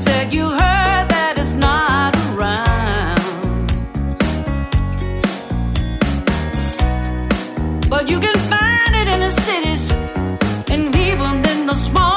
said you heard that it's not around, but you can find it in the cities and even in the small